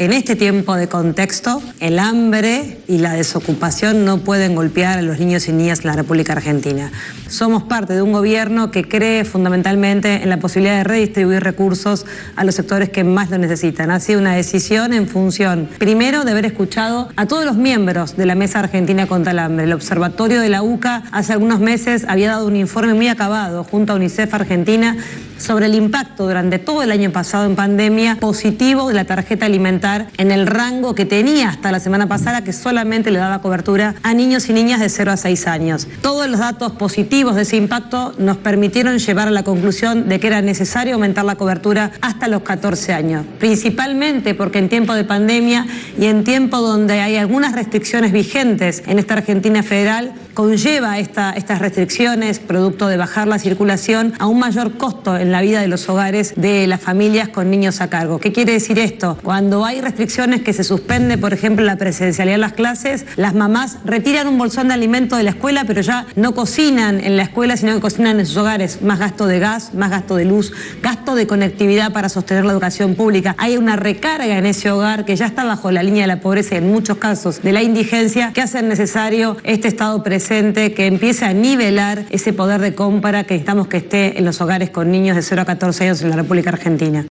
en este tiempo de contexto, el hambre y la desocupación no pueden golpear a los niños y niñas en la República Argentina. Somos parte de un gobierno que cree fundamentalmente en la posibilidad de redistribuir recursos a los sectores que más lo necesitan. Ha sido una decisión en función, primero, de haber escuchado a todos los miembros de la Mesa Argentina contra el Hambre. El Observatorio de la UCA hace algunos meses había dado un informe muy acabado junto a UNICEF Argentina sobre el impacto durante todo el año pasado en pandemia positivo de la tarjeta alimentar en el rango que tenía hasta la semana pasada, que solamente le daba cobertura a niños y niñas de 0 a 6 años. Todos los datos positivos de ese impacto nos permitieron llevar a la conclusión de que era necesario aumentar la cobertura hasta los 14 años, principalmente porque en tiempo de pandemia y en tiempo donde hay algunas restricciones vigentes en esta Argentina federal, conlleva estas restricciones, producto de bajar la circulación, a un mayor costo en la vida de los hogares de las familias con niños a cargo. ¿Qué quiere decir esto? Cuando hay restricciones que se suspende, por ejemplo, la presencialidad de las clases, las mamás retiran un bolsón de alimento de la escuela, pero ya no cocinan en la escuela, sino que cocinan en sus hogares. Más gasto de gas, más gasto de luz, gasto de conectividad para sostener la educación pública. Hay una recarga en ese hogar que ya está bajo la línea de la pobreza y en muchos casos de la indigencia, que hace necesario este Estado presente que empiece a nivelar ese poder de compra que necesitamos que esté en los hogares con niños de 0 a 14 años en la República Argentina.